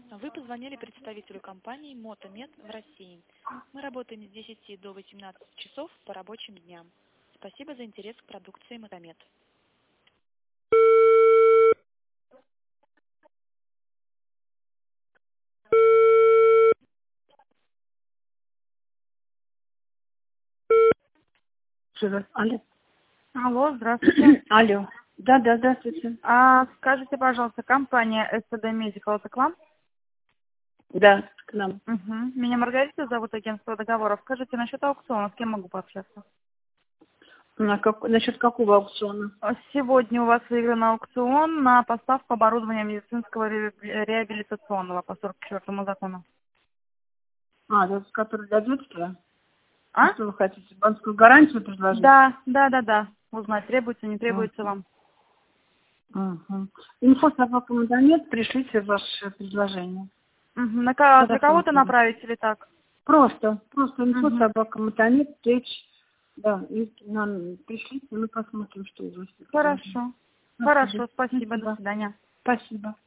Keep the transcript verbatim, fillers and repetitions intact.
Вы позвонили представителю компании Мотомед в России. Мы работаем с десяти до восемнадцати часов по рабочим дням. Спасибо за интерес к продукции Мотомед. Живо. Алло. Алло, здравствуйте. Алло. Да, да, здравствуйте. А, скажите, пожалуйста, компания эс тэ дэ Medical, это к вам? Да, к нам. Угу. Меня Маргарита зовут, агентство договоров. Скажите, насчет аукциона, с кем могу пообщаться? На как... Насчет какого аукциона? Сегодня у вас выигран аукцион на поставку оборудования медицинского ре- реабилитационного по сорок четвёртому закону. А, это который для детства? А? Что вы хотите? Банковскую гарантию предложить? Да, да, да, да. Узнать, требуется, не требуется Угу. вам. Угу. Инфо собака Мотомед, пришлите ваше предложение. Угу. На, ко- Тогда для кого-то смотрим. направить или так? Просто, просто инфо Угу. собака Мотомед, речь. Да, и нам пришлите, мы посмотрим, что у вас. Хорошо. Спасибо. Хорошо, спасибо, до Спасибо. свидания. Спасибо.